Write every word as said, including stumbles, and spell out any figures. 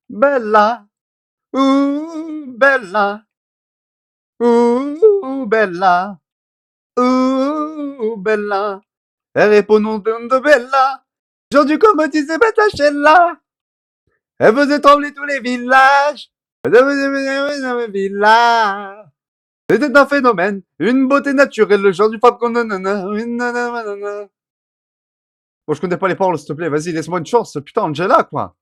Bella, ouh, bella, ouh, bella, ouh, bella. Elle répond non de Bella. Aujourd'hui, comme disait Betachella, elle faisait trembler tous les villages. Elle faisait village. C'était un phénomène, une beauté naturelle, le genre du pape qu'on nanana, une nanana, nanana. Bon, je connais pas les paroles, s'il te plaît, vas-y, laisse-moi une chance. Putain, Angela, quoi.